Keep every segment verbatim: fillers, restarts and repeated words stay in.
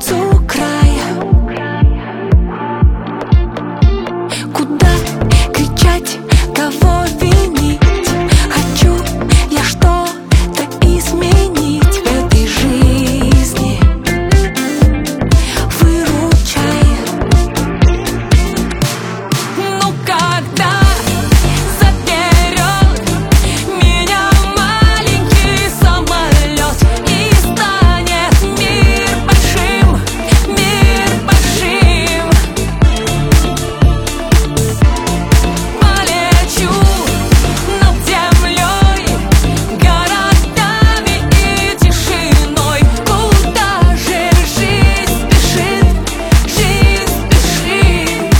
сердцу край. Куда кричать, кого винить? Хочу я что-то изменить в этой жизни. Выручай. Ну когда заберет меня маленький самолет и станет мир большим, мир большим, полечу над землей, городами и тишиной. Куда же жизнь спешит, жизнь спешит.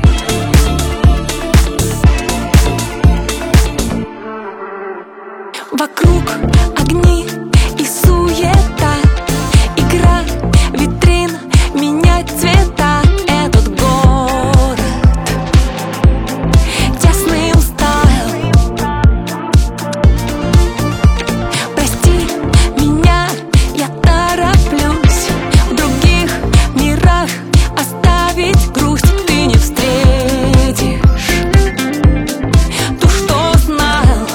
Вокруг огни и суета, игра витрин, менять цвета. Этот город тесный, устал. Прости меня, я тороплюсь в других мирах оставить грусть. Ты не встретишь ту, что знал.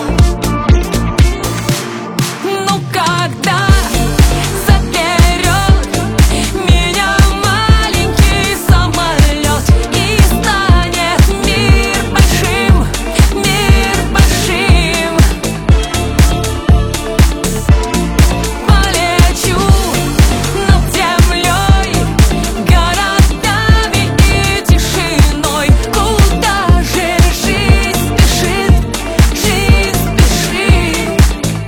Ну когда заберет меня маленький самолет и станет мир большим, мир большим, полечу над землей, городами и тишиной. Куда же жизнь спешит, жизнь спешит.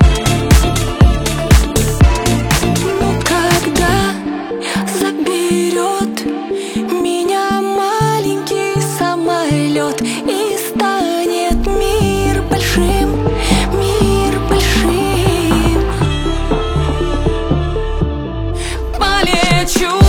Ну когда заберет меня маленький самолет и станет мир большим, мир большим, полечу